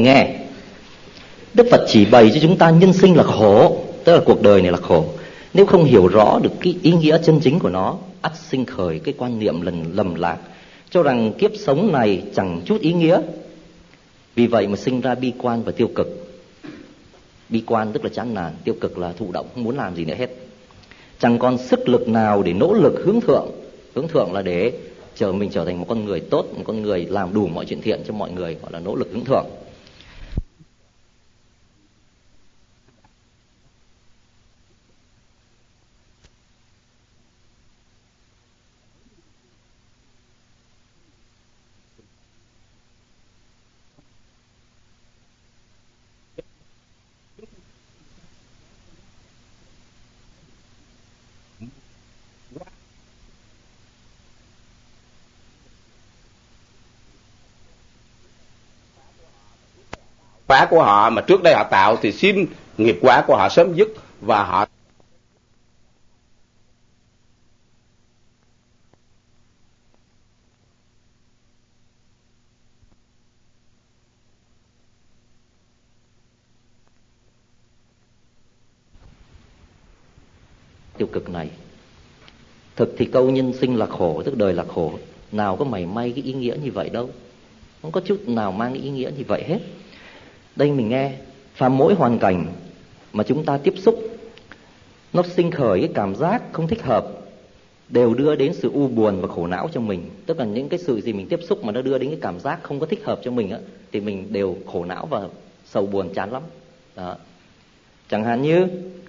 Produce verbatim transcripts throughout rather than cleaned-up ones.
nghe. Đức Phật chỉ bày cho chúng ta nhân sinh là khổ, tức là cuộc đời này là khổ. Nếu không hiểu rõ được cái ý nghĩa chân chính của nó, ắt sinh khởi cái quan niệm lầm, lầm lạc, cho rằng kiếp sống này chẳng chút ý nghĩa. Vì vậy mà sinh ra bi quan và tiêu cực. Bi quan tức là chán nản, tiêu cực là thụ động, không muốn làm gì nữa hết. Chẳng còn sức lực nào để nỗ lực hướng thượng. Hướng thượng là để chờ mình trở thành một con người tốt, một con người làm đủ mọi chuyện thiện cho mọi người, gọi là nỗ lực hướng thượng. Quả của họ mà trước đây họ tạo thì xin nghiệp quả của họ sớm dứt, và họ tiêu cực này. Thực thì câu nhân sinh là khổ, tức đời là khổ, nào có mảy may cái ý nghĩa như vậy đâu, không có chút nào mang cái ý nghĩa như vậy hết. Đây mình nghe, phàm mỗi hoàn cảnh mà chúng ta tiếp xúc, nó sinh khởi cái cảm giác không thích hợp, đều đưa đến sự u buồn và khổ não cho mình. Tức là những cái sự gì mình tiếp xúc mà nó đưa đến cái cảm giác không có thích hợp cho mình á, thì mình đều khổ não và sầu buồn chán lắm. Đó. Chẳng hạn như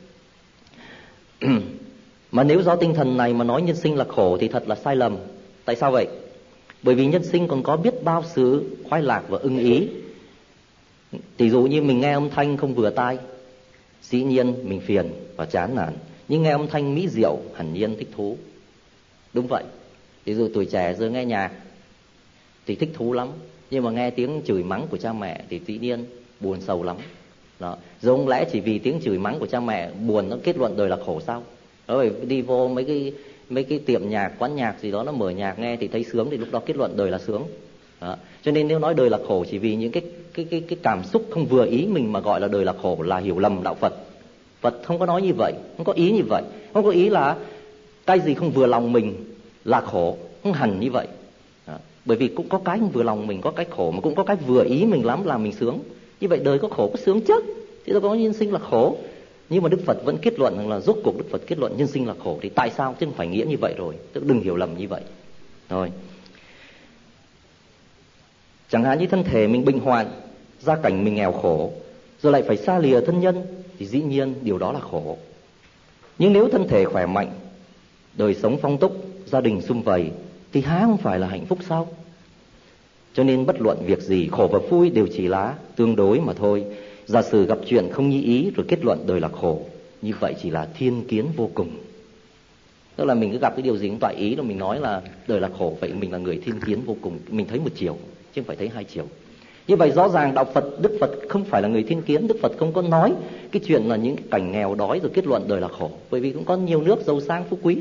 mà nếu do tinh thần này mà nói nhân sinh là khổ thì thật là sai lầm. Tại sao vậy? Bởi vì nhân sinh còn có biết bao sự khoái lạc và ưng ý. Tỷ dụ như mình nghe âm thanh không vừa tai, dĩ nhiên mình phiền và chán nản. Nhưng nghe âm thanh mỹ diệu, hẳn nhiên thích thú. Đúng vậy. Tỷ dụ tuổi trẻ giờ nghe nhạc thì thích thú lắm, nhưng mà nghe tiếng chửi mắng của cha mẹ thì dĩ nhiên buồn sầu lắm. Đó. Rồi không lẽ chỉ vì tiếng chửi mắng của cha mẹ buồn nó kết luận đời là khổ sao? Đó, rồi đi vô mấy cái mấy cái tiệm nhạc, quán nhạc gì đó, nó mở nhạc nghe thì thấy sướng thì lúc đó kết luận đời là sướng. Đó. Cho nên nếu nói đời là khổ chỉ vì những cái cái cái cái cảm xúc không vừa ý mình mà gọi là đời là khổ là hiểu lầm đạo Phật. Phật không có nói như vậy, không có ý như vậy, không có ý là cái gì không vừa lòng mình là khổ, không hẳn như vậy. Đó. Bởi vì cũng có cái không vừa lòng mình, có cái khổ, mà cũng có cái vừa ý mình lắm làm mình sướng. Như vậy đời có khổ có sướng chứ, thì đâu có nhân sinh là khổ. Nhưng mà Đức Phật vẫn kết luận rằng là rốt cuộc Đức Phật kết luận nhân sinh là khổ thì tại sao? Chứ không phải nghĩa như vậy rồi, tức đừng hiểu lầm như vậy. Rồi. Chẳng hạn như thân thể mình bệnh hoạn, gia cảnh mình nghèo khổ, rồi lại phải xa lìa thân nhân thì dĩ nhiên điều đó là khổ. Nhưng nếu thân thể khỏe mạnh, đời sống phong túc, gia đình sum vầy thì há không phải là hạnh phúc sao? Cho nên bất luận việc gì, khổ và vui đều chỉ là tương đối mà thôi. Giả sử gặp chuyện không như ý rồi kết luận đời là khổ, như vậy chỉ là thiên kiến vô cùng. Tức là mình cứ gặp cái điều gì cũng toại ý rồi mình nói là đời là khổ, vậy mình là người thiên kiến vô cùng. Mình thấy một chiều chứ không phải thấy hai chiều. Như vậy rõ ràng đạo Phật, Đức Phật không phải là người thiên kiến. Đức Phật không có nói cái chuyện là những cảnh nghèo đói rồi kết luận đời là khổ, bởi vì cũng có nhiều nước giàu sang phú quý.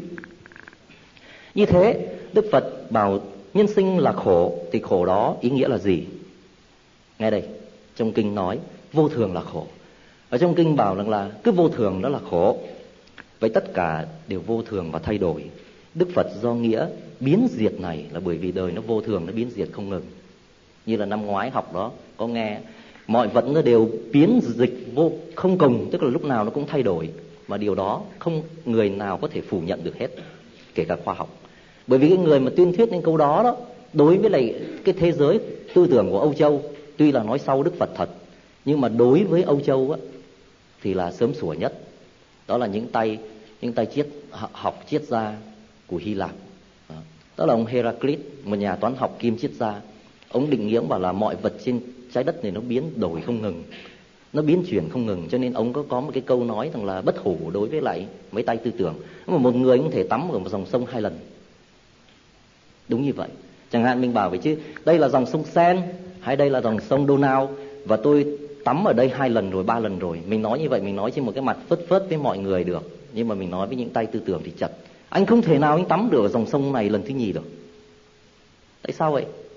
Như thế Đức Phật bảo nhân sinh là khổ thì khổ đó ý nghĩa là gì? Nghe đây, trong kinh nói vô thường là khổ. Ở trong kinh bảo rằng là cứ vô thường đó là khổ. Vậy tất cả đều vô thường và thay đổi. Đức Phật do nghĩa biến diệt này là bởi vì đời nó vô thường, nó biến diệt không ngừng. Như là năm ngoái học đó có nghe, mọi vật nó đều biến dịch vô không cùng, tức là lúc nào nó cũng thay đổi. Mà điều đó không người nào có thể phủ nhận được hết, kể cả khoa học. Bởi vì cái người mà tuyên thuyết những câu đó đó, đối với lại cái thế giới tư tưởng của Âu Châu, tuy là nói sau Đức Phật thật, nhưng mà đối với Âu Châu á, thì là sớm sủa nhất. Đó là những tay những tay triết học triết gia của Hy Lạp. Đó, đó là ông Heraclit, một nhà toán học kim triết gia. Ông định nghĩa bảo là mọi vật trên trái đất này nó biến đổi không ngừng, nó biến chuyển không ngừng. Cho nên ông có có một cái câu nói rằng là bất hủ đối với lại mấy tay tư tưởng. Mà một người không thể tắm ở một dòng sông hai lần. Đúng như vậy. Chẳng hạn mình bảo vậy chứ, đây là dòng sông Sen hay đây là dòng sông Donau, và tôi tắm ở đây hai lần rồi, ba lần rồi. Mình nói như vậy, mình nói trên một cái mặt phớt phớt với mọi người được. Nhưng mà mình nói với những tay tư tưởng thì chật. Anh không thể nào anh tắm được ở dòng sông này lần thứ nhì được. Tại sao vậy?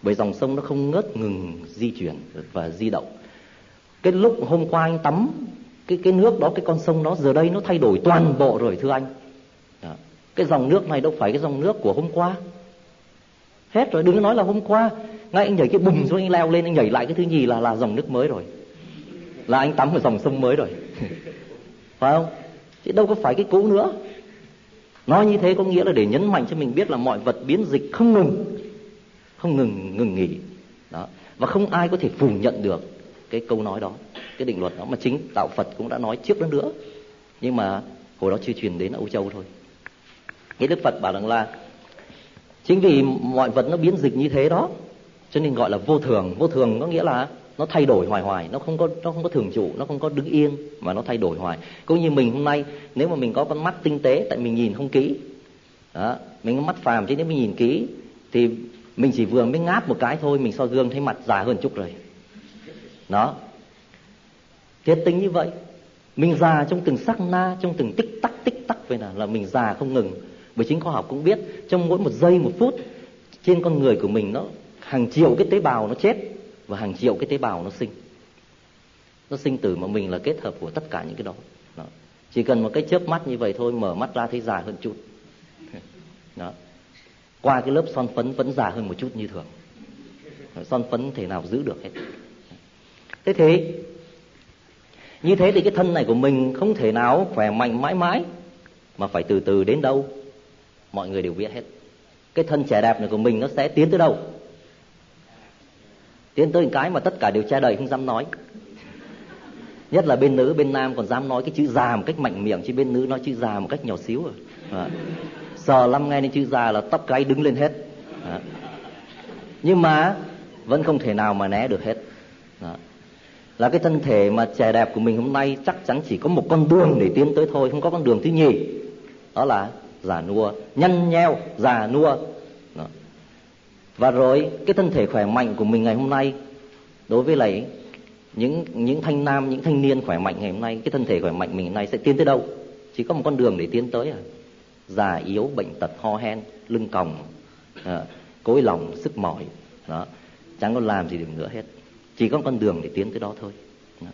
Bởi dòng sông nó không ngớt ngừng di chuyển và di động. Cái lúc hôm qua anh tắm cái cái nước đó, cái con sông đó, giờ đây nó thay đổi toàn bộ rồi thưa anh. Đó. Cái dòng nước này đâu phải cái dòng nước của hôm qua. Hết rồi, đừng có nói là hôm qua. Ngay anh nhảy cái bùm xuống, anh leo lên, anh nhảy lại cái thứ nhì là là dòng nước mới rồi. Là anh tắm ở dòng sông mới rồi. Phải không? Chứ đâu có phải cái cũ nữa. Nói như thế có nghĩa là để nhấn mạnh cho mình biết là mọi vật biến dịch không ngừng, không ngừng ngừng nghỉ. Đó. Và không ai có thể phủ nhận được cái câu nói đó, cái định luật đó, mà chính đạo Phật cũng đã nói trước đó nữa. Nhưng mà hồi đó chưa truyền đến Âu Châu thôi. Cái Đức Phật bảo rằng là chính vì mọi vật nó biến dịch như thế đó, cho nên gọi là vô thường. Vô thường có nghĩa là nó thay đổi hoài hoài, nó không có nó không có thường trụ, nó không có đứng yên, mà nó thay đổi hoài. Cũng như mình hôm nay, nếu mà mình có con mắt tinh tế, tại mình nhìn không kỹ, đó, mình có mắt phàm, chứ nếu mình nhìn kỹ thì mình chỉ vừa mới ngáp một cái thôi, mình soi gương thấy mặt già hơn chút rồi. Đó, thiệt tình như vậy. Mình già trong từng sắc na, trong từng tích tắc tích tắc vậy là, là mình già không ngừng. Bởi chính khoa học cũng biết, trong mỗi một giây một phút trên con người của mình, nó hàng triệu cái tế bào nó chết và hàng triệu cái tế bào nó sinh. Nó sinh tử, mà mình là kết hợp của tất cả những cái đó. Đó. Chỉ cần một cái chớp mắt như vậy thôi, mở mắt ra thấy già hơn chút. Đó. Qua cái lớp son phấn vẫn già hơn một chút như thường. Son phấn thể nào giữ được hết. Thế thế như thế thì cái thân này của mình không thể nào khỏe mạnh mãi mãi, mà phải từ từ đến đâu mọi người đều biết hết. Cái thân trẻ đẹp này của mình nó sẽ tiến tới đâu? Tiến tới một cái mà tất cả đều che đậy không dám nói. Nhất là bên nữ, bên nam còn dám nói cái chữ già một cách mạnh miệng, chứ bên nữ nói chữ già một cách nhỏ xíu rồi. À. Sờ lăm nghe đến chữ già là tóc gáy đứng lên hết. À. Nhưng mà vẫn không thể nào mà né được hết. Đó. Là cái thân thể mà trẻ đẹp của mình hôm nay chắc chắn chỉ có một con đường để tiến tới thôi, không có con đường thứ nhì. Đó là già nua, nhăn nheo, già nua. Đó. Và rồi cái thân thể khỏe mạnh của mình ngày hôm nay, đối với lại những những thanh nam, những thanh niên khỏe mạnh ngày hôm nay, cái thân thể khỏe mạnh mình hôm nay sẽ tiến tới đâu? Chỉ có một con đường để tiến tới à. Già yếu, bệnh tật, ho hen, lưng còng, à, cối lòng, sức mỏi. Đó. Chẳng còn làm gì được nữa hết. Chỉ có con đường để tiến tới đó thôi. Đó.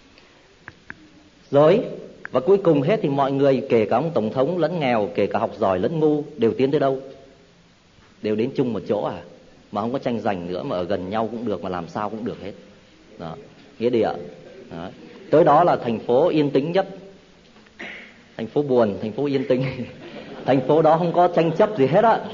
Rồi, và cuối cùng hết thì mọi người, kể cả ông tổng thống lẫn nghèo, kể cả học giỏi lẫn ngu, đều tiến tới đâu? Đều đến chung một chỗ à? Mà không có tranh giành nữa, mà ở gần nhau cũng được, mà làm sao cũng được hết. Đó. Nghĩa địa. Đó. Tới đó là thành phố yên tĩnh nhất. Thành phố buồn, thành phố yên tĩnh. Thành phố đó không có tranh chấp gì hết á.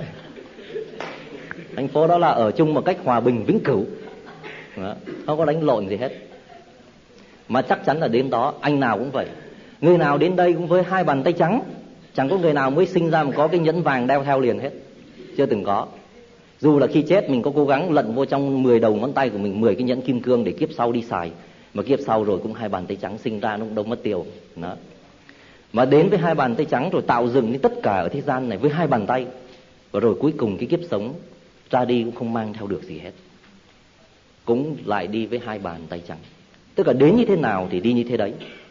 Thành phố đó là ở chung một cách hòa bình vĩnh cửu. Đó. Không có đánh lộn gì hết. Mà chắc chắn là đến đó anh nào cũng vậy. Người nào đến đây cũng với hai bàn tay trắng. Chẳng có người nào mới sinh ra mà có cái nhẫn vàng đeo theo liền hết. Chưa từng có. Dù là khi chết mình có cố gắng lận vô trong mười đầu ngón tay của mình mười cái nhẫn kim cương để kiếp sau đi xài, mà kiếp sau rồi cũng hai bàn tay trắng, sinh ra nó cũng đâu mất tiêu. Đó. Mà đến với hai bàn tay trắng rồi tạo dựng đến tất cả ở thế gian này với hai bàn tay. Và rồi cuối cùng cái kiếp sống ra đi cũng không mang theo được gì hết, cũng lại đi với hai bàn tay trắng. Tức là đến như thế nào thì đi như thế đấy.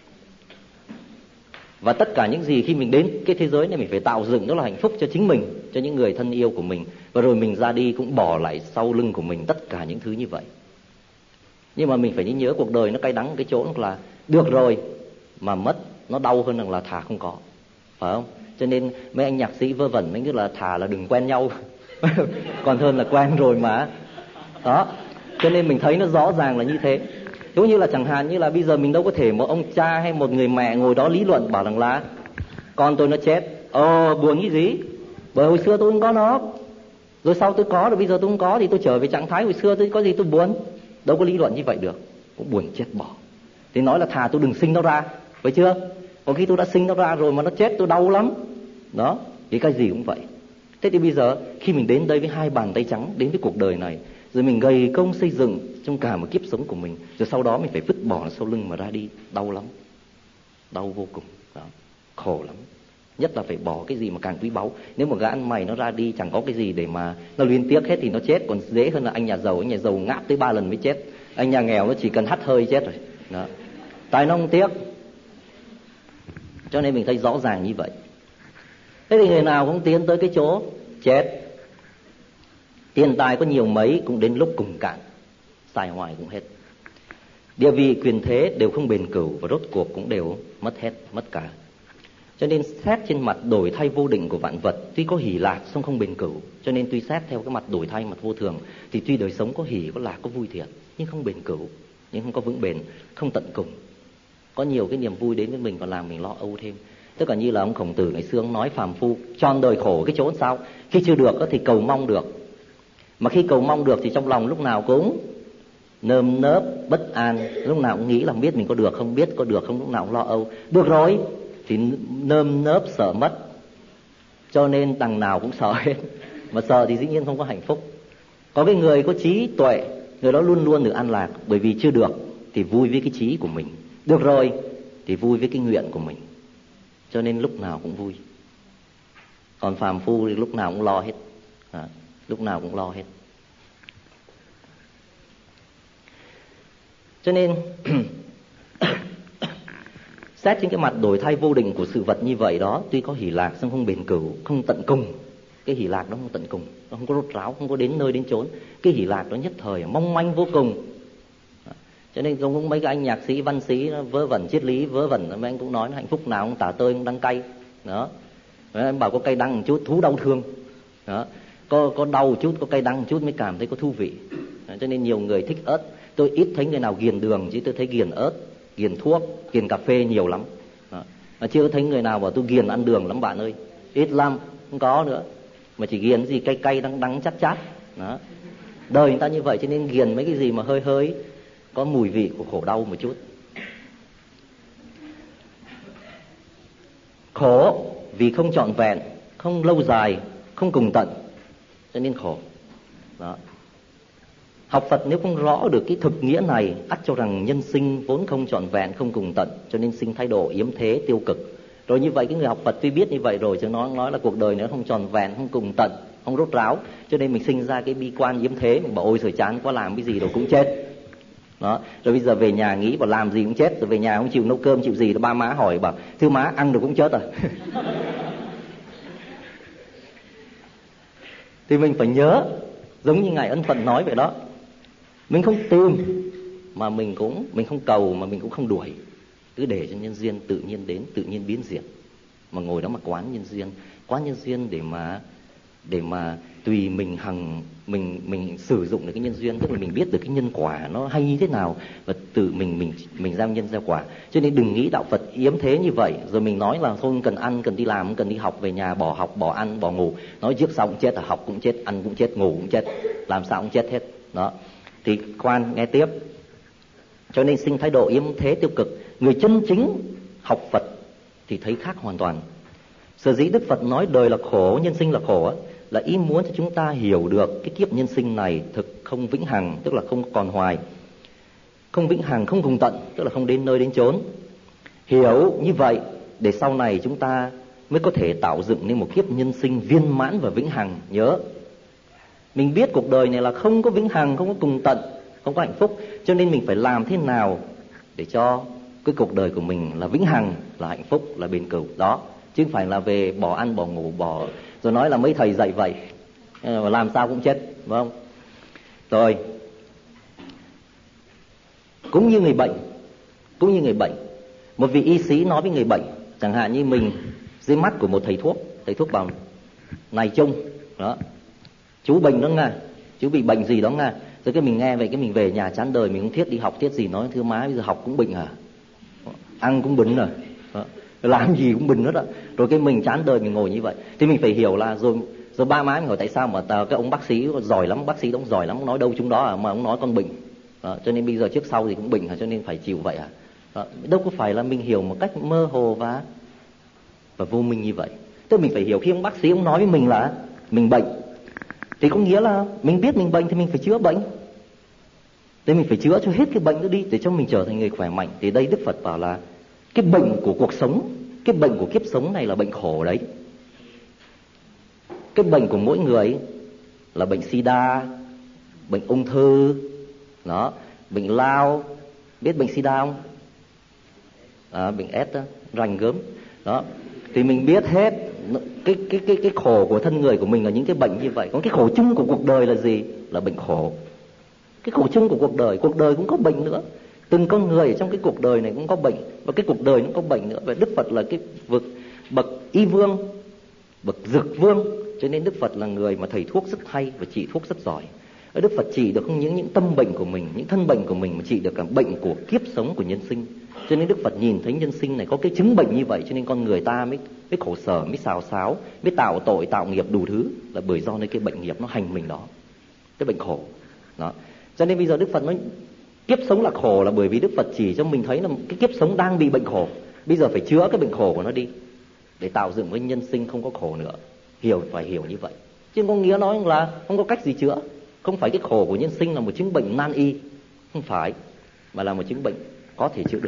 Và tất cả những gì khi mình đến cái thế giới này mình phải tạo dựng đó là hạnh phúc cho chính mình, cho những người thân yêu của mình. Và rồi mình ra đi cũng bỏ lại sau lưng của mình tất cả những thứ như vậy. Nhưng mà mình phải nhớ cuộc đời nó cay đắng cái chỗ là được rồi mà mất nó đau hơn là thà không có. Phải không? Cho nên mấy anh nhạc sĩ vơ vẩn mấy cái là thà là đừng quen nhau còn hơn là quen rồi mà. Đó. Cho nên mình thấy nó rõ ràng là như thế. Giống như là chẳng hạn như là bây giờ mình đâu có thể một ông cha hay một người mẹ ngồi đó lý luận bảo rằng là con tôi nó chết. Ờ buồn cái gì? Bởi hồi xưa tôi không có nó, rồi sau tôi có, rồi bây giờ tôi không có thì tôi trở về trạng thái hồi xưa tôi có gì tôi buồn. Đâu có lý luận như vậy được. Cũng buồn chết bỏ. Thì nói là thà tôi đừng sinh nó ra. Phải chưa? Còn khi tôi đã sinh nó ra rồi mà nó chết tôi đau lắm. Đó. Thì cái gì cũng vậy. Thế thì bây giờ khi mình đến đây với hai bàn tay trắng, đến với cuộc đời này, rồi mình gầy công xây dựng trong cả một kiếp sống của mình, rồi sau đó mình phải vứt bỏ sau lưng mà ra đi, đau lắm, đau vô cùng. Đó. Khổ lắm. Nhất là phải bỏ cái gì mà càng quý báu. Nếu mà gã ăn mày nó ra đi chẳng có cái gì để mà nó luyến tiếc hết thì nó chết. Còn dễ hơn là anh nhà giàu, anh nhà giàu ngáp tới ba lần mới chết. Anh nhà nghèo nó chỉ cần hắt hơi chết rồi. Đó. Tại nó không tiếc. Cho nên mình thấy rõ ràng như vậy. Thế thì người nào cũng tiến tới cái chỗ chết. Tiền tài có nhiều mấy cũng đến lúc cùng cạn, xài hoài cũng hết. Địa vị quyền thế đều không bền cửu, và rốt cuộc cũng đều mất hết, mất cả. Cho nên xét trên mặt đổi thay vô định của vạn vật, tuy có hỷ lạc song không bền cửu. Cho nên tuy xét theo cái mặt đổi thay, mặt vô thường, thì tuy đời sống có hỷ, có lạc, có vui thiệt, nhưng không bền cửu, nhưng không có vững bền, không tận cùng. Có nhiều cái niềm vui đến với mình còn làm mình lo âu thêm. Tức là như là ông Khổng Tử ngày xưa ông nói phàm phu tròn đời khổ cái chỗ sao? Khi chưa được thì cầu mong được, mà khi cầu mong được thì trong lòng lúc nào cũng nơm nớp bất an, lúc nào cũng nghĩ là biết mình có được không, biết có được không, lúc nào cũng lo âu. Được rồi thì nơm nớp sợ mất, cho nên đằng nào cũng sợ hết. Mà sợ thì dĩ nhiên không có hạnh phúc. Có cái người có trí tuệ, người đó luôn luôn được an lạc, bởi vì chưa được thì vui với cái trí của mình, được rồi thì vui với cái nguyện của mình, cho nên lúc nào cũng vui. Còn phàm phu thì lúc nào cũng lo hết, à, lúc nào cũng lo hết. Cho nên xét trên cái mặt đổi thay vô định của sự vật như vậy đó, tuy có hỷ lạc song không bền cửu, không tận cùng. Cái hỷ lạc đó không tận cùng, nó không có rốt ráo, không có đến nơi đến chốn. Cái hỷ lạc đó nhất thời, mong manh vô cùng. Cho nên cũng mấy cái anh nhạc sĩ, văn sĩ vớ vẩn triết lý, vớ vẩn mấy anh cũng nói hạnh phúc nào cũng tả tơi, cũng đắng cay. Đó. Em bảo có cay đắng một chút, thú đau thương. Đó. Có, có đau một chút, có cay đắng một chút mới cảm thấy có thú vị. Đó. Cho nên nhiều người thích ớt. Tôi ít thấy người nào ghiền đường, chứ tôi thấy ghiền ớt, ghiền thuốc, ghiền cà phê nhiều lắm. Đó. Mà chưa thấy người nào bảo tôi ghiền ăn đường lắm bạn ơi. Ít lắm, không có nữa. Mà chỉ ghiền gì cay cay, đắng đắng, chát chát. Đó. Đời người ta như vậy, cho nên ghiền mấy cái gì mà hơi hơi có mùi vị của khổ đau một chút. Khổ vì không trọn vẹn, không lâu dài, không cùng tận, cho nên khổ. Đó. Học Phật nếu không rõ được cái thực nghĩa này, ắt cho rằng nhân sinh vốn không trọn vẹn, không cùng tận, cho nên sinh thái độ yếm thế tiêu cực. Rồi như vậy cái người học Phật tuy biết như vậy rồi, chứ nó nói là cuộc đời nó không trọn vẹn, không cùng tận, không rốt ráo, cho nên mình sinh ra cái bi quan yếm thế, mình bảo ôi trời chán quá, làm cái gì rồi cũng chết. Đó. Rồi bây giờ về nhà nghĩ bảo làm gì cũng chết, rồi về nhà không chịu nấu cơm chịu gì, rồi ba má hỏi bảo thưa má ăn được cũng chết rồi. Thì mình phải nhớ, giống như ngài Ân Phận nói vậy đó, mình không tìm mà mình cũng mình không cầu mà mình cũng không đuổi, cứ để cho nhân duyên tự nhiên đến, tự nhiên biến diệt. Mà ngồi đó mà quán nhân duyên, quán nhân duyên để mà để mà tùy mình hằng mình mình sử dụng được cái nhân duyên, tức là mình biết được cái nhân quả nó hay như thế nào, và tự mình mình mình gieo nhân gieo quả. Cho nên đừng nghĩ đạo Phật yếm thế như vậy, rồi mình nói là thôi cần ăn, cần đi làm, cần đi học, về nhà bỏ học, bỏ ăn, bỏ ngủ, nói trước sau cũng chết, là học cũng chết, ăn cũng chết, ngủ cũng chết, làm sao cũng chết hết. Đó. Thì khoan nghe tiếp. Cho nên sinh thái độ yếm thế tiêu cực. Người chân chính học Phật thì thấy khác hoàn toàn. Sở dĩ Đức Phật nói đời là khổ, nhân sinh là khổ á, là ý muốn cho chúng ta hiểu được cái kiếp nhân sinh này thực không vĩnh hằng, tức là không còn hoài. Không vĩnh hằng, không cùng tận, tức là không đến nơi đến chốn. Hiểu như vậy để sau này chúng ta mới có thể tạo dựng nên một kiếp nhân sinh viên mãn và vĩnh hằng. Nhớ, mình biết cuộc đời này là không có vĩnh hằng, không có cùng tận, không có hạnh phúc, cho nên mình phải làm thế nào để cho cái cuộc đời của mình là vĩnh hằng, là hạnh phúc, là bền cửu. Đó, chứ không phải là về bỏ ăn, bỏ ngủ, bỏ rồi nói là mấy thầy dạy vậy, làm sao cũng chết, phải không? Rồi, cũng như người bệnh, cũng như người bệnh, một vị y sĩ nói với người bệnh, chẳng hạn như mình dưới mắt của một thầy thuốc, thầy thuốc bảo này Trung, đó, chú bệnh đó Nga, chú bị bệnh gì đó Nga. Rồi cái mình nghe vậy, cái mình về nhà chán đời, mình không thiết đi học thiết gì, nói thưa má bây giờ học cũng bệnh hả, ăn cũng bệnh rồi, đó, làm gì cũng bệnh hết á. Rồi cái mình chán đời, mình ngồi như vậy, thì mình phải hiểu là rồi rồi ba má mình hỏi tại sao mà cái ông bác sĩ giỏi lắm, bác sĩ ông giỏi lắm, ông nói đâu chúng đó à, mà ông nói con bệnh, đó, cho nên bây giờ trước sau thì cũng bệnh hả, cho nên phải chịu vậy à. Đó, đâu có phải là mình hiểu một cách mơ hồ và và vô minh như vậy. Tức mình phải hiểu khi ông bác sĩ ông nói với mình là mình bệnh, thì có nghĩa là mình biết mình bệnh thì mình phải chữa bệnh. Thế mình phải chữa cho hết cái bệnh đó đi để cho mình trở thành người khỏe mạnh. Thì đây Đức Phật bảo là cái bệnh của cuộc sống, cái bệnh của kiếp sống này là bệnh khổ đấy. Cái bệnh của mỗi người là bệnh sida, bệnh ung thư, đó, bệnh lao, biết bệnh sida không? À, bệnh S đó, rành gớm. Đó, thì mình biết hết, cái cái cái cái khổ của thân người của mình là những cái bệnh như vậy. Còn cái khổ chung của cuộc đời là gì? Là bệnh khổ. Cái khổ chung của cuộc đời, cuộc đời cũng có bệnh nữa. Từng con người ở trong cái cuộc đời này cũng có bệnh, và cái cuộc đời nó có bệnh nữa. Và Đức Phật là cái vực bậc y vương, bậc dược vương, cho nên Đức Phật là người mà thầy thuốc rất hay và trị thuốc rất giỏi. Ở Đức Phật trị được không những những tâm bệnh của mình, những thân bệnh của mình, mà trị được cả bệnh của kiếp sống của nhân sinh. Cho nên Đức Phật nhìn thấy nhân sinh này có cái chứng bệnh như vậy, cho nên con người ta mới mới khổ sở, mới xào xáo, mới tạo tội, tạo nghiệp đủ thứ, là bởi do nơi cái bệnh nghiệp nó hành mình đó, cái bệnh khổ đó. Cho nên bây giờ Đức Phật nói kiếp sống là khổ, là bởi vì Đức Phật chỉ cho mình thấy là cái kiếp sống đang bị bệnh khổ, bây giờ phải chữa cái bệnh khổ của nó đi, để tạo dựng cái nhân sinh không có khổ nữa. Hiểu, phải hiểu như vậy, chứ không có nghĩa nói là không có cách gì chữa. Không phải cái khổ của nhân sinh là một chứng bệnh nan y, không phải, mà là một chứng bệnh có thể chữa được.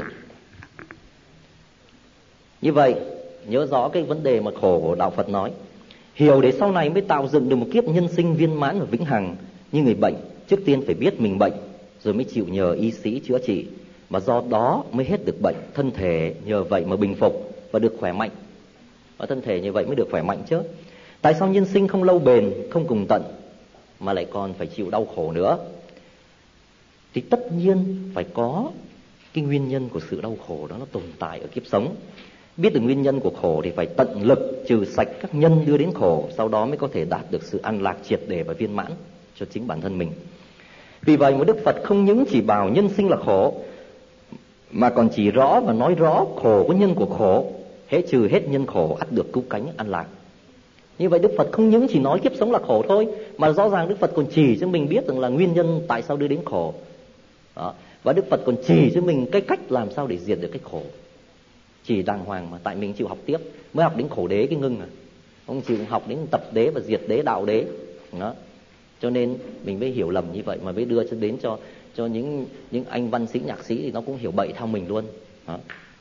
Như vậy nhớ rõ cái vấn đề mà khổ của đạo Phật nói. Hiểu để sau này mới tạo dựng được một kiếp nhân sinh viên mãn và vĩnh hằng. Như người bệnh, trước tiên phải biết mình bệnh, rồi mới chịu nhờ y sĩ chữa trị, mà do đó mới hết được bệnh. Thân thể nhờ vậy mà bình phục và được khỏe mạnh, và thân thể như vậy mới được khỏe mạnh chứ. Tại sao nhân sinh không lâu bền, không cùng tận, mà lại còn phải chịu đau khổ nữa? Thì tất nhiên phải có cái nguyên nhân của sự đau khổ đó nó tồn tại ở kiếp sống. Biết được nguyên nhân của khổ thì phải tận lực trừ sạch các nhân đưa đến khổ, sau đó mới có thể đạt được sự an lạc triệt để và viên mãn cho chính bản thân mình. Vì vậy mà Đức Phật không những chỉ bảo nhân sinh là khổ, mà còn chỉ rõ và nói rõ khổ của nhân của khổ. Hễ trừ hết nhân khổ, ắt được cứu cánh an lạc. Như vậy Đức Phật không những chỉ nói kiếp sống là khổ thôi, mà rõ ràng Đức Phật còn chỉ cho mình biết rằng là nguyên nhân tại sao đưa đến khổ đó. Và Đức Phật còn chỉ cho mình cái cách làm sao để diệt được cái khổ. Chỉ đàng hoàng mà, tại mình chịu học tiếp. Mới học đến khổ đế cái ngưng à, không chịu học đến tập đế và diệt đế, đạo đế đó. Cho nên mình mới hiểu lầm như vậy, mà mới đưa cho đến cho cho những những anh văn sĩ nhạc sĩ thì nó cũng hiểu bậy theo mình luôn đó.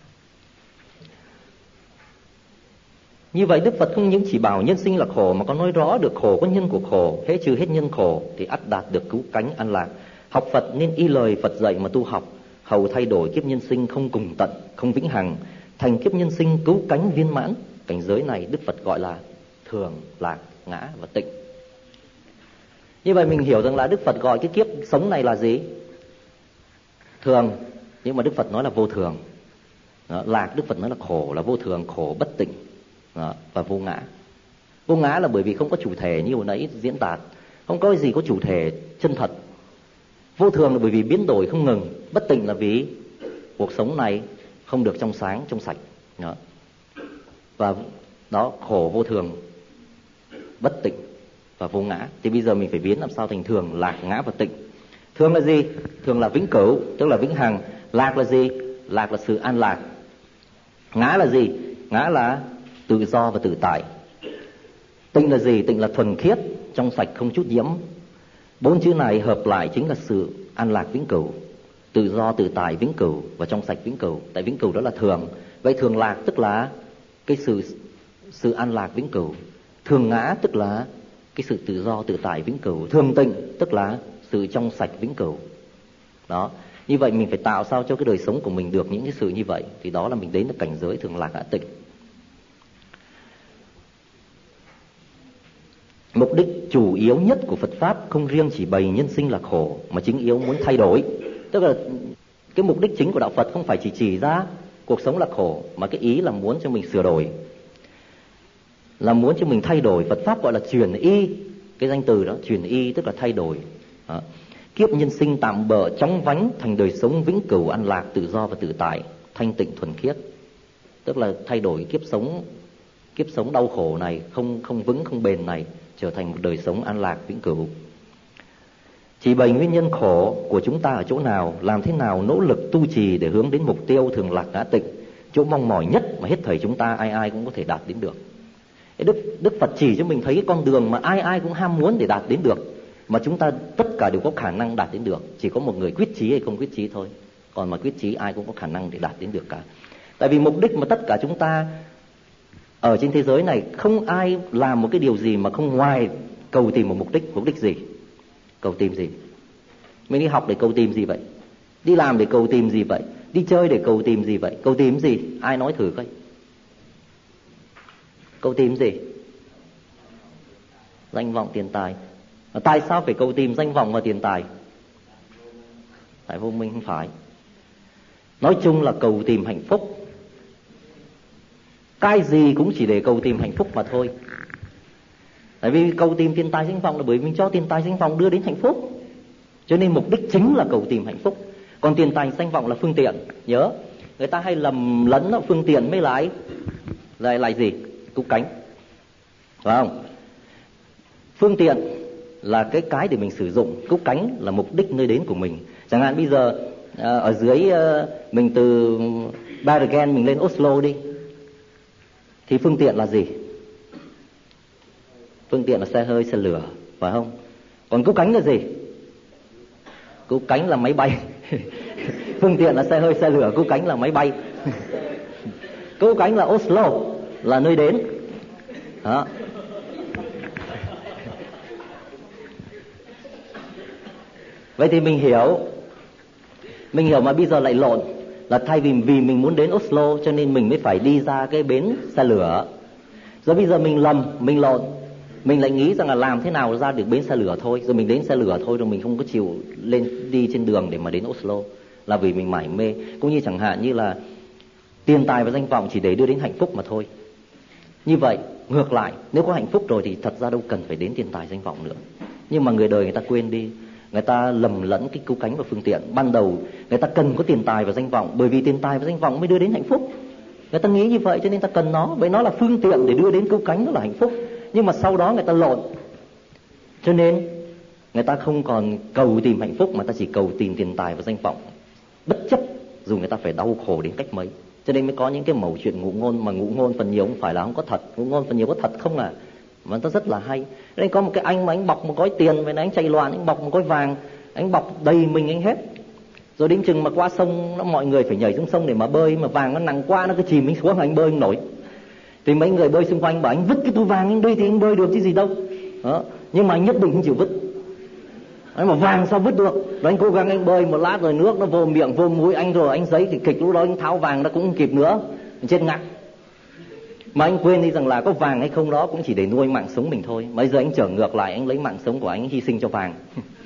Như vậy Đức Phật không những chỉ bảo nhân sinh là khổ, mà có nói rõ được khổ có nhân của khổ. Hễ trừ hết nhân khổ thì ắt đạt được cứu cánh an lạc. Học Phật nên y lời Phật dạy mà tu học, hầu thay đổi kiếp nhân sinh không cùng tận, không vĩnh hằng, thành kiếp nhân sinh cứu cánh viên mãn. Cảnh giới này Đức Phật gọi là thường, lạc, ngã và tịnh. Như vậy mình hiểu rằng là Đức Phật gọi cái kiếp sống này là gì? Thường, nhưng mà Đức Phật nói là vô thường đó. Lạc Đức Phật nói là khổ, là vô thường, khổ, bất tịnh đó. Và vô ngã. Vô ngã là bởi vì không có chủ thể như hồi nãy diễn đạt, không có gì có chủ thể chân thật. Vô thường là bởi vì biến đổi không ngừng. Bất tịnh là vì cuộc sống này không được trong sáng, trong sạch đó. Và đó, khổ, vô thường, bất tịnh và vô ngã. Thì bây giờ mình phải biến làm sao thành thường, lạc, ngã và tịnh. Thường là gì? Thường là vĩnh cửu, tức là vĩnh hằng. Lạc là gì? Lạc là sự an lạc. Ngã là gì? Ngã là tự do và tự tại. Tịnh là gì? Tịnh là thuần khiết, trong sạch, không chút nhiễm. Bốn chữ này hợp lại chính là sự an lạc vĩnh cửu. Tự do, tự tại, vĩnh cửu và trong sạch vĩnh cửu. Tại vĩnh cửu đó là thường. Vậy thường lạc tức là cái sự sự an lạc vĩnh cửu. Thường ngã tức là cái sự tự do, tự tại, vĩnh cửu. Thường tịnh tức là sự trong sạch, vĩnh cửu đó. Như vậy mình phải tạo sao cho cái đời sống của mình được những cái sự như vậy, thì đó là mình đến được cảnh giới thường lạc ngã tịnh. Mục đích chủ yếu nhất của Phật Pháp không riêng chỉ bày nhân sinh là khổ, mà chính yếu muốn thay đổi. Tức là cái mục đích chính của Đạo Phật không phải chỉ chỉ ra cuộc sống là khổ, mà cái ý là muốn cho mình sửa đổi, là muốn cho mình thay đổi. Phật Pháp gọi là chuyển y, cái danh từ đó, chuyển y tức là thay đổi đó. Kiếp nhân sinh tạm bợ chóng vánh thành đời sống vĩnh cửu an lạc, tự do và tự tại, thanh tịnh thuần khiết. Tức là thay đổi kiếp sống kiếp sống đau khổ này, không không vững không bền này, trở thành một đời sống an lạc vĩnh cửu. Chỉ bày nguyên nhân khổ của chúng ta ở chỗ nào, làm thế nào nỗ lực tu trì để hướng đến mục tiêu thường lạc ngã tịnh, chỗ mong mỏi nhất mà hết thảy chúng ta ai ai cũng có thể đạt đến được. Đức Đức Phật chỉ cho mình thấy cái con đường mà ai ai cũng ham muốn để đạt đến được, mà chúng ta tất cả đều có khả năng đạt đến được, chỉ có một người quyết chí hay không quyết chí thôi. Còn mà quyết chí ai cũng có khả năng để đạt đến được cả. Tại vì mục đích mà tất cả chúng ta ở trên thế giới này, không ai làm một cái điều gì mà không ngoài cầu tìm một mục đích. Mục đích gì? Cầu tìm gì? Mình đi học để cầu tìm gì vậy? Đi làm để cầu tìm gì vậy? Đi chơi để cầu tìm gì vậy? Cầu tìm gì? Ai nói thử coi. Cầu tìm gì? Danh vọng, tiền tài. Tại sao phải cầu tìm danh vọng và tiền tài? Tại vô minh? Không phải. Nói chung là cầu tìm hạnh phúc. Cái gì cũng chỉ để cầu tìm hạnh phúc mà thôi. Tại vì cầu tìm tiền tài danh vọng là bởi vì mình cho tiền tài danh vọng đưa đến hạnh phúc, cho nên mục đích chính là cầu tìm hạnh phúc. Còn tiền tài danh vọng là phương tiện. Nhớ, người ta hay lầm lẫn đó, phương tiện mới lại lại lại gì? Cúc cánh, phải không? Phương tiện là cái cái để mình sử dụng, cúc cánh là mục đích nơi đến của mình. Chẳng hạn bây giờ ở dưới mình từ Bergen mình lên Oslo đi, thì phương tiện là gì? Phương tiện là xe hơi, xe lửa, phải không? Còn cúc cánh là gì? Cúc cánh là máy bay. Phương tiện là xe hơi, xe lửa, cúc cánh là máy bay. Cúc cánh là Oslo, là nơi đến. Đó. Vậy thì mình hiểu, mình hiểu mà bây giờ lại lộn, là thay vì vì mình muốn đến Oslo cho nên mình mới phải đi ra cái bến xe lửa. Rồi bây giờ mình lầm, mình lộn, mình lại nghĩ rằng là làm thế nào ra được bến xe lửa thôi, rồi mình đến xe lửa thôi, rồi mình không có chịu lên đi trên đường để mà đến Oslo, là vì mình mải mê. Cũng như chẳng hạn như là tiền tài và danh vọng chỉ để đưa đến hạnh phúc mà thôi. Như vậy ngược lại, nếu có hạnh phúc rồi thì thật ra đâu cần phải đến tiền tài danh vọng nữa. Nhưng mà người đời người ta quên đi, người ta lầm lẫn cái cứu cánh và phương tiện. Ban đầu người ta cần có tiền tài và danh vọng, bởi vì tiền tài và danh vọng mới đưa đến hạnh phúc. Người ta nghĩ như vậy cho nên ta cần nó, bởi nó là phương tiện để đưa đến cứu cánh, nó là hạnh phúc. Nhưng mà sau đó người ta lộn, cho nên người ta không còn cầu tìm hạnh phúc mà ta chỉ cầu tìm tiền tài và danh vọng, bất chấp dù người ta phải đau khổ đến cách mấy. Cho nên mới có những cái mẩu chuyện ngụ ngôn, mà ngụ ngôn phần nhiều không phải là không có thật, ngụ ngôn phần nhiều có thật không à, mà nó rất là hay. Nên có một cái anh mà anh bọc một gói tiền, vậy là anh chạy loạn, anh bọc một gói vàng, anh bọc đầy mình anh hết. Rồi đến chừng mà qua sông, nó mọi người phải nhảy xuống sông để mà bơi, mà vàng nó nặng quá, nó cứ chìm anh xuống, anh bơi anh nổi. Thì mấy người bơi xung quanh bảo anh vứt cái túi vàng anh đi thì anh bơi được chứ gì đâu. Đó. Nhưng mà anh nhất định không chịu vứt. Đấy, mà vàng sao vứt được? Rồi anh cố gắng anh bơi một lát rồi nước nó vô miệng vô mũi anh, rồi anh giấy thì kịch, lúc đó anh tháo vàng nó cũng không kịp nữa, anh chết ngạt. Mà anh quên đi rằng là có vàng hay không đó cũng chỉ để nuôi mạng sống mình thôi. Bây giờ anh trở ngược lại, anh lấy mạng sống của anh hy sinh cho vàng.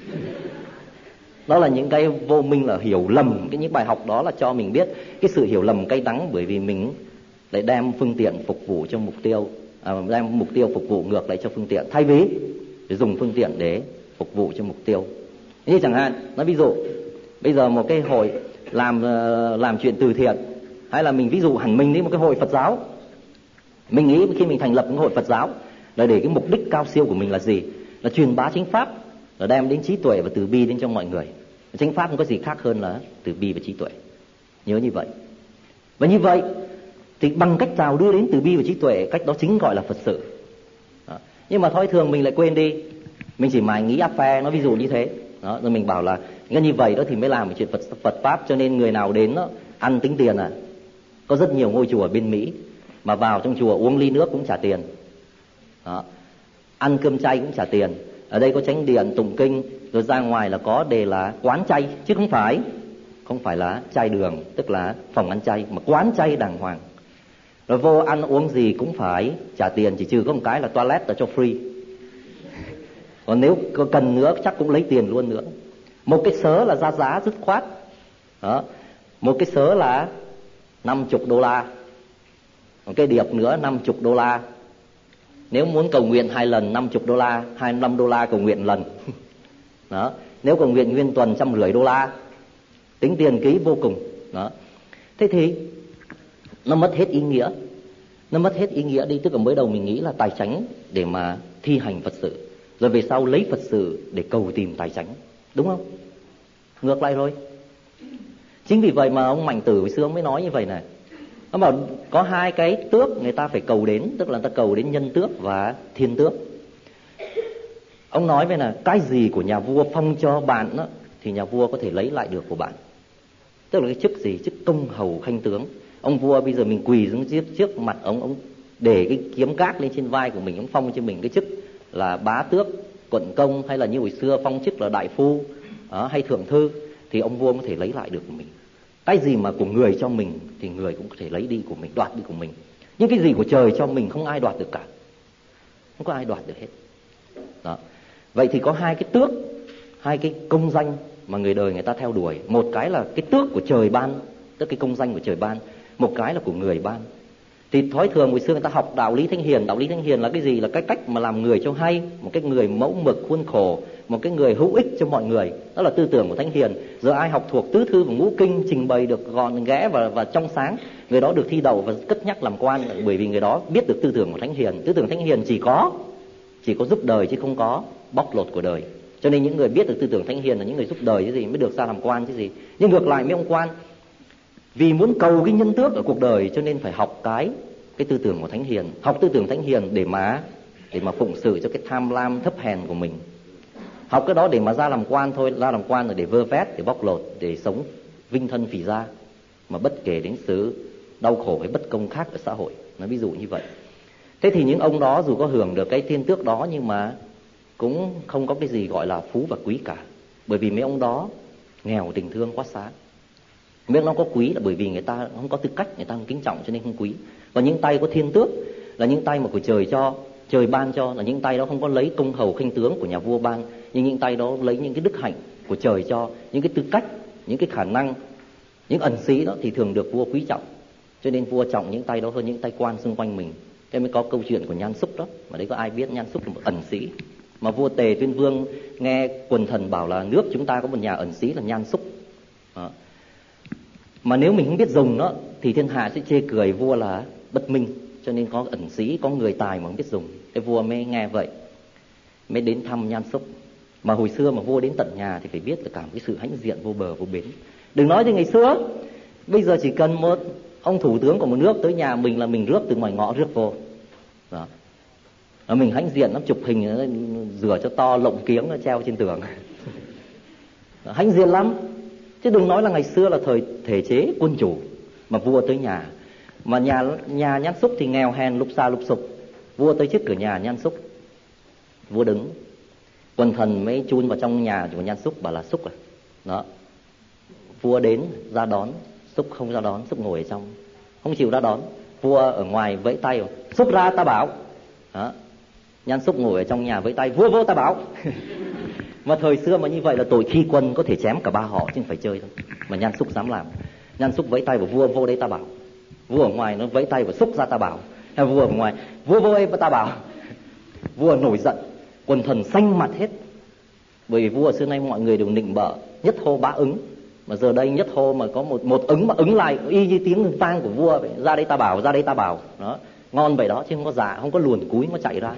Đó là những cái vô minh, là hiểu lầm. Cái những bài học đó là cho mình biết cái sự hiểu lầm cay đắng, bởi vì mình lại đem phương tiện phục vụ cho mục tiêu, à, đem mục tiêu phục vụ ngược lại cho phương tiện, thay vì để dùng phương tiện để phục vụ cho mục tiêu. Như chẳng hạn, nói ví dụ bây giờ một cái hội làm làm chuyện từ thiện, hay là mình ví dụ hẳn mình đi một cái hội Phật giáo. Mình nghĩ khi mình thành lập một hội Phật giáo là để cái mục đích cao siêu của mình là gì? Là truyền bá chánh pháp, là đem đến trí tuệ và từ bi đến cho mọi người. Chánh pháp không có gì khác hơn là từ bi và trí tuệ. Nhớ như vậy. Và như vậy thì bằng cách nào đưa đến từ bi và trí tuệ, cách đó chính gọi là Phật sự. Đó. Nhưng mà thôi thường mình lại quên đi, mình chỉ mải nghĩ áp phe, nó ví dụ như thế. Đó. Rồi mình bảo là như vậy đó thì mới làm một chuyện Phật, Phật pháp, cho nên người nào đến đó, ăn tính tiền à. Có rất nhiều ngôi chùa ở bên Mỹ mà vào trong chùa uống ly nước cũng trả tiền. Đó. Ăn cơm chay cũng trả tiền. Ở đây có chánh điện, tụng kinh, rồi ra ngoài là có đề là quán chay, chứ không phải không phải là chay đường, tức là phòng ăn chay, mà quán chay đàng hoàng. Rồi vô ăn uống gì cũng phải trả tiền, chỉ trừ có một cái là toilet là cho free. Còn nếu có cần nữa chắc cũng lấy tiền luôn nữa. Một cái sớ là ra giá dứt khoát. Đó. Một cái sớ là năm mươi đô la. Một cái điệp nữa năm mươi đô la. Nếu muốn cầu nguyện hai lần năm mươi đô la, hai mươi lăm đô la cầu nguyện lần. Đó. Nếu cầu nguyện nguyên tuần trăm rưỡi đô la. Tính tiền ký vô cùng. Đó. Thế thì nó mất hết ý nghĩa. Nó mất hết ý nghĩa đi. Tức là mới đầu mình nghĩ là tài chánh để mà thi hành Phật sự, rồi về sau lấy Phật sự để cầu tìm tài chánh. Đúng không? Ngược lại rồi. Chính vì vậy mà ông Mạnh Tử hồi xưa ông mới nói như vậy này. Ông bảo có hai cái tước người ta phải cầu đến, tức là người ta cầu đến nhân tước và thiên tước. Ông nói về là cái gì của nhà vua phong cho bạn đó, thì nhà vua có thể lấy lại được của bạn. Tức là cái chức gì? Chức công hầu khanh tướng. Ông vua bây giờ mình quỳ xuống trước, trước mặt ông, ông để cái kiếm gác lên trên vai của mình, ông phong cho mình cái chức là bá tước, quận công, hay là như hồi xưa phong chức là đại phu, đó, hay thượng thư, thì ông vua có thể lấy lại được của mình. Cái gì mà của người cho mình thì người cũng có thể lấy đi của mình, đoạt đi của mình. những cái gì của trời cho mình không ai đoạt được cả, không có ai đoạt được hết. Đó. Vậy thì có hai cái tước, hai cái công danh mà người đời người ta theo đuổi. Một cái là cái tước của trời ban, tức cái công danh của trời ban. Một cái là của người ban. Thì thói thường hồi xưa người ta học đạo lý thánh hiền. Đạo lý thánh hiền là cái gì? Là cái cách mà làm người cho hay, một cái người mẫu mực khuôn khổ, một cái người hữu ích cho mọi người. Đó là tư tưởng của thánh hiền. Giờ ai học thuộc tứ thư và ngũ kinh, trình bày được gọn ghẽ và, và trong sáng, người đó được thi đậu và cất nhắc làm quan, bởi vì người đó biết được tư tưởng của thánh hiền. Tư tưởng thánh hiền chỉ có chỉ có giúp đời chứ không có bóc lột của đời. Cho nên những người biết được tư tưởng thánh hiền là những người giúp đời chứ gì, mới được ra làm quan chứ gì. Nhưng ngược lại mấy ông quan, vì muốn cầu cái nhân tước ở cuộc đời cho nên phải học cái cái tư tưởng của thánh hiền, học tư tưởng thánh hiền để mà để mà phụng sự cho cái tham lam thấp hèn của mình. Học cái đó để mà ra làm quan thôi, ra làm quan là để vơ vét, để bóc lột, để sống vinh thân phì gia, mà bất kể đến sự đau khổ hay bất công khác ở xã hội. Nói ví dụ như vậy. Thế thì những ông đó dù có hưởng được cái thiên tước đó nhưng mà cũng không có cái gì gọi là phú và quý cả. Bởi vì mấy ông đó nghèo tình thương quá xá. Mấy ông đó có quý là bởi vì người ta không có tư cách, người ta không kính trọng cho nên không quý. Và những tay có thiên tước là những tay mà của trời cho, trời ban cho, là những tay đó không có lấy công hầu khanh tướng của nhà vua ban, nhưng những tay đó lấy những cái đức hạnh của trời cho, những cái tư cách, những cái khả năng, những ẩn sĩ đó thì thường được vua quý trọng. Cho nên vua trọng những tay đó hơn những tay quan xung quanh mình. Thế mới có câu chuyện của Nhan Xúc đó. Mà đấy có ai biết Nhan Xúc là một ẩn sĩ. Mà vua Tề Tuyên Vương nghe quần thần bảo là nước chúng ta có một nhà ẩn sĩ là Nhan Xúc. Đó. Mà nếu mình không biết dùng nó thì thiên hạ sẽ chê cười vua là bất minh. Cho nên có ẩn sĩ, có người tài mà không biết dùng. Cái vua mới nghe vậy, mới đến thăm Nhan Xúc. Mà hồi xưa mà vua đến tận nhà thì phải biết là cả một cái sự hãnh diện vô bờ vô bến. Đừng nói như ngày xưa, bây giờ chỉ cần một ông thủ tướng của một nước tới nhà mình là mình rước từ ngoài ngõ rước vô. Đó. Và mình hãnh diện lắm, chụp hình rửa cho to, lộng kiếng nó treo trên tường. Đó, hãnh diện lắm. Chứ đừng nói là ngày xưa là thời thể chế quân chủ mà vua tới nhà. Mà nhà nhà Nhan Xúc thì nghèo hèn lục xà lục sục. Vua tới trước cửa nhà Nhan Xúc, vua đứng, quần thần mới chun vào trong nhà của Nhan Xúc bảo là Xúc à. Đó. Vua đến ra đón, Xúc không ra đón, Xúc ngồi ở trong, không chịu ra đón. Vua ở ngoài vẫy tay, Xúc ra ta bảo. Đó. Nhan Xúc ngồi ở trong nhà vẫy tay, vua vô ta bảo. Mà thời xưa mà như vậy là tội khi quân có thể chém cả ba họ chứ không phải chơi đâu. Mà Nhan Xúc dám làm. Nhan Xúc vẫy tay của vua vô đây ta bảo. Vua ở ngoài nó vẫy tay của Xúc ra ta bảo. Hay vua ở ngoài, vua vô đây ta bảo. Vua nổi giận, quần thần xanh mặt hết. Bởi vì vua xưa nay mọi người đều nịnh bợ, nhất hô bá ứng. Mà giờ đây nhất hô mà có một một ứng mà ứng lại y như tiếng vang của vua vậy. Ra đây ta bảo, ra đây ta bảo. Đó, ngon vậy đó chứ không có dạ, không có luồn cúi, không có chạy ra.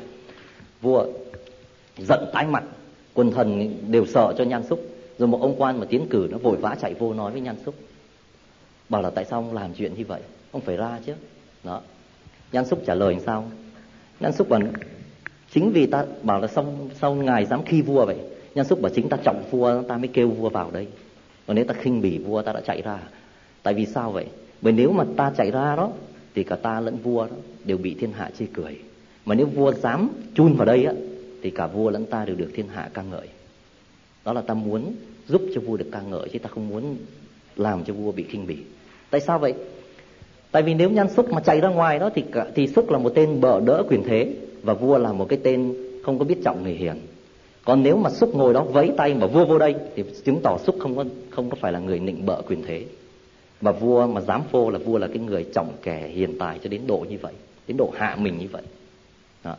Vua giận tái mặt, quần thần đều sợ cho Nhan Xúc. Rồi một ông quan mà tiến cử nó vội vã chạy vô nói với Nhan Xúc, bảo là tại sao ông làm chuyện như vậy, ông phải ra chứ. Đó. Nhan Xúc trả lời sao? Nhan Xúc bảo chính vì ta bảo là sao, sao ngài dám khi vua vậy? Nhan Xúc bảo chính ta trọng vua ta mới kêu vua vào đây. Còn nếu ta khinh bỉ vua ta đã chạy ra. Tại vì sao vậy? Bởi nếu mà ta chạy ra đó thì cả ta lẫn vua đó đều bị thiên hạ chê cười. Mà nếu vua dám chun vào đây á thì cả vua lẫn ta đều được thiên hạ ca ngợi. Đó là ta muốn giúp cho vua được ca ngợi chứ ta không muốn làm cho vua bị khinh bỉ. Tại sao vậy? Tại vì nếu Nhan Xúc mà chạy ra ngoài đó thì cả, thì Xúc là một tên bợ đỡ quyền thế và vua là một cái tên không có biết trọng người hiền. Còn nếu mà Xúc ngồi đó vẫy tay mà vua vô đây thì chứng tỏ Xúc không có không có phải là người nịnh bợ quyền thế. Và vua mà dám vô là vua là cái người trọng kẻ hiền tài cho đến độ như vậy, đến độ hạ mình như vậy. Đó.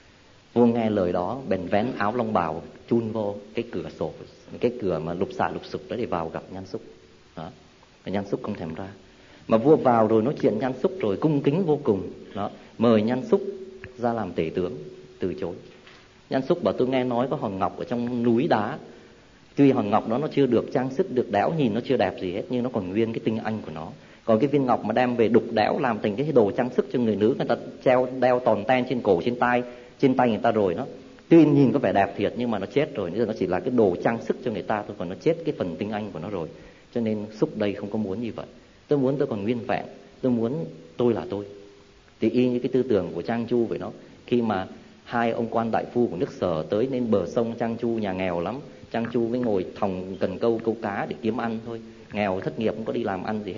Vua nghe lời đó bèn vén áo long bào chun vô cái cửa sổ, cái cửa mà lục xạ lục sục đó để vào gặp Nhan Xúc. Đó. Và Nhan Xúc không thèm ra. Mà vua vào rồi nói chuyện Nhan Xúc rồi cung kính vô cùng. Đó. Mời Nhan Xúc ra làm tể tướng, từ chối. Nhan Xúc bảo tôi nghe nói có hòn ngọc ở trong núi đá. Tuy hòn ngọc đó nó chưa được trang sức, được đẽo, nhìn nó chưa đẹp gì hết, nhưng nó còn nguyên cái tinh anh của nó. Còn cái viên ngọc mà đem về đục đẽo làm thành cái đồ trang sức cho người nữ, người ta treo đeo tòn ten trên cổ, trên tay, trên tay người ta rồi nó. Tuy nhìn có vẻ đẹp thiệt nhưng mà nó chết rồi, nên nó chỉ là cái đồ trang sức cho người ta thôi, còn nó chết cái phần tinh anh của nó rồi. Cho nên Xúc đây không có muốn như vậy. Tôi muốn tôi còn nguyên vẹn, tôi muốn tôi là tôi. Thì y như cái tư tưởng của Trang Chu vậy đó. Khi mà hai ông quan đại phu của nước Sở tới lên bờ sông, Trang Chu nhà nghèo lắm, Trang Chu mới ngồi thòng cần câu câu cá để kiếm ăn thôi, nghèo thất nghiệp không có đi làm ăn gì hết.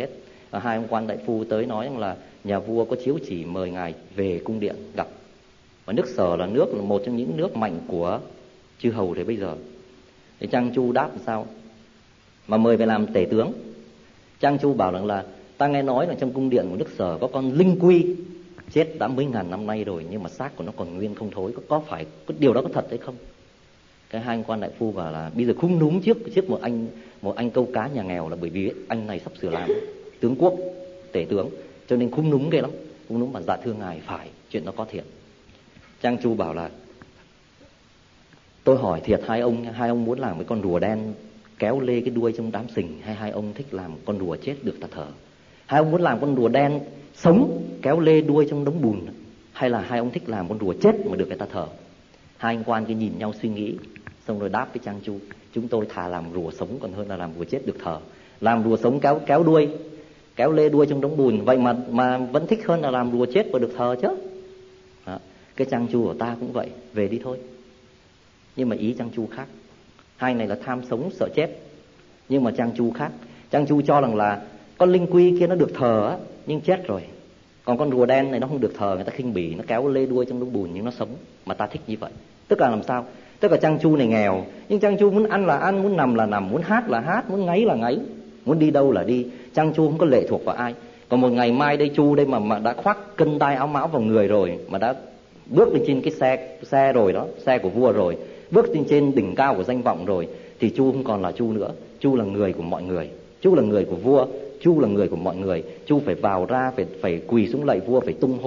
Và hai ông quan đại phu tới nói rằng là nhà vua có chiếu chỉ mời ngài về cung điện gặp. Và nước Sở là nước là một trong những nước mạnh của chư hầu đến bây giờ. Thì Trang Chu đáp làm sao? Mà mời về làm tể tướng. Trang Chu bảo rằng là ta nghe nói là trong cung điện của nước Sở có con Linh Quy chết đã mấy ngàn năm nay rồi, nhưng mà xác của nó còn nguyên không thối. Có, có phải có điều đó có thật hay không? Cái hai anh quan đại phu bảo là bây giờ khung núm trước trước một anh một anh câu cá nhà nghèo, là bởi vì anh này sắp sửa làm tướng quốc, tể tướng, cho nên khung núm ghê lắm. Khung núm mà dạ thưa ngài, phải, chuyện đó có thiệt. Trang Chu bảo là tôi hỏi thiệt hai ông, hai ông muốn làm cái con rùa đen kéo lê cái đuôi trong đám sình, hay hai ông thích làm con rùa chết được ta thờ? Hai ông muốn làm con rùa đen sống kéo lê đuôi trong đống bùn, hay là hai ông thích làm con rùa chết mà được người ta thờ? Hai anh quan kia nhìn nhau suy nghĩ, xong rồi đáp với Trang Chu: chúng tôi thà làm rùa sống còn hơn là làm rùa chết được thờ. Làm rùa sống kéo kéo đuôi, kéo lê đuôi trong đống bùn, vậy mà mà vẫn thích hơn là làm rùa chết và được thờ chứ. Đó. Cái Trang Chu của ta cũng vậy, về đi thôi. Nhưng mà ý Trang Chu khác. Hai này là tham sống sợ chết, nhưng mà Trang Chu khác. Trang Chu cho rằng là con Linh Quy kia nó được thờ á, nhưng chết rồi. Còn con rùa đen này nó không được thờ, người ta khinh bỉ, nó kéo lê đuôi trong đống bùn nhưng nó sống, mà ta thích như vậy. Tức là làm sao? Tức là Trang Chu này nghèo, nhưng Trang Chu muốn ăn là ăn, muốn nằm là nằm, muốn hát là hát, muốn ngáy là ngáy, muốn đi đâu là đi. Trang Chu không có lệ thuộc vào ai. Còn một ngày mai đây Chu đây mà, mà đã khoác cân đai áo mão vào người rồi, mà đã bước lên trên cái xe xe rồi đó, xe của vua rồi, bước lên trên đỉnh cao của danh vọng rồi, thì Chu không còn là Chu nữa. Chu là người của mọi người, Chu là người của vua, Chu là người của mọi người. Chu phải vào ra, phải phải quỳ xuống lạy vua, phải tung hô